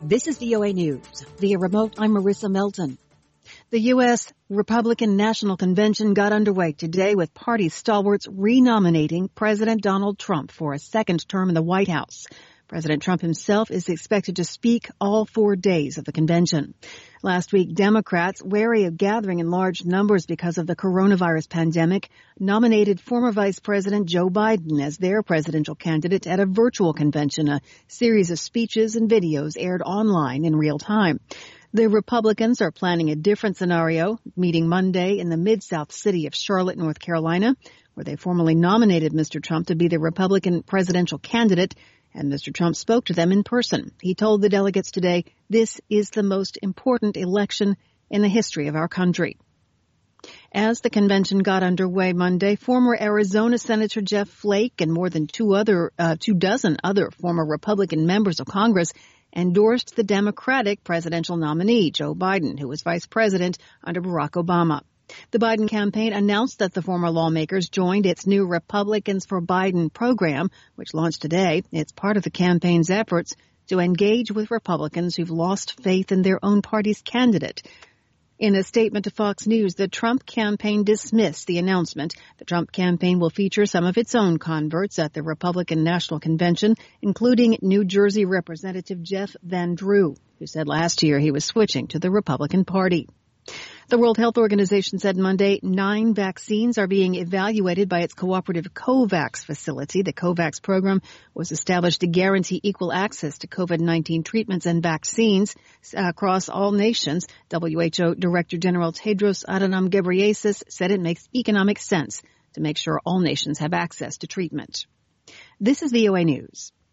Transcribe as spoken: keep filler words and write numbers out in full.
This is V O A News. Via remote, I'm Marissa Melton. The U S. Republican National Convention got underway today with party stalwarts renominating President Donald Trump for a second term in the White House. President Trump himself is expected to speak all four days of the convention. Last week, Democrats, wary of gathering in large numbers because of the coronavirus pandemic, nominated former Vice President Joe Biden as their presidential candidate at a virtual convention. A series of speeches and videos aired online in real time. The Republicans are planning a different scenario, meeting Monday in the Mid-South city of Charlotte, North Carolina, where they formally nominated Mister Trump to be the Republican presidential candidate, and Mister Trump spoke to them in person. He told the delegates today, "This is the most important election in the history of our country." As the convention got underway Monday, former Arizona Senator Jeff Flake and more than two other, uh, two dozen other former Republican members of Congress endorsed the Democratic presidential nominee, Joe Biden, who was vice president under Barack Obama. The Biden campaign announced that the former lawmakers joined its new Republicans for Biden program, which launched today. It's part of the campaign's efforts to engage with Republicans who've lost faith in their own party's candidate. In a statement to Fox News, the Trump campaign dismissed the announcement. The Trump campaign will feature some of its own converts at the Republican National Convention, including New Jersey Representative Jeff Van Drew, who said last year he was switching to the Republican Party. The World Health Organization said Monday nine vaccines are being evaluated by its cooperative COVAX facility. The COVAX program was established to guarantee equal access to COVID nineteen treatments and vaccines across all nations. W H O Director General Tedros Adhanom Ghebreyesus said it makes economic sense to make sure all nations have access to treatment. This is V O A News.